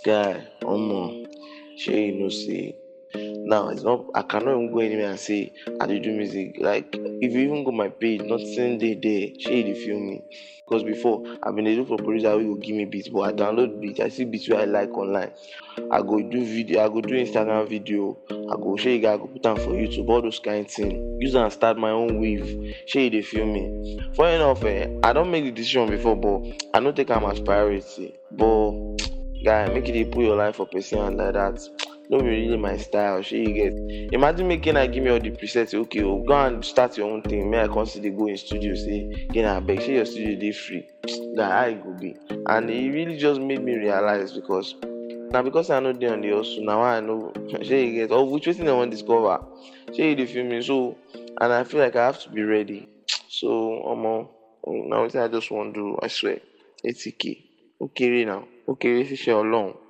Guy, shey you know say now it's not I cannot even go anywhere and say I dey do music. Like if you even go my page, nothing dey there. Shey you dey feel me? Because before I been dey look for producer wey go give me beats, but I download beats, I see beats wey I like online. I go do video, I go do Instagram video, I go shey you guys go put am for YouTube, all those kind thing. Use am start my own wave. Shey you dey feel me? Funny enough, I don make the decision before, but I no take am as priority. But guy, make you dey put your life for person hand like that. No be really my style, shey you get. Imagine making I give me all the presets, okay, go and start your own thing. May I come still dey go in studio say, abeg, shey your studio dey free? Guy, how e go be? And e really just made me realize because I no dey on the hustle, na why I know shey you get, or which wetin I wan discover. Shey you dey feel me? So, and I feel like I have to be ready. So, na wetin I just wan do, I swear. 80k. Ó kéré now. Ó kéré ṣíṣe Ọlọ́run.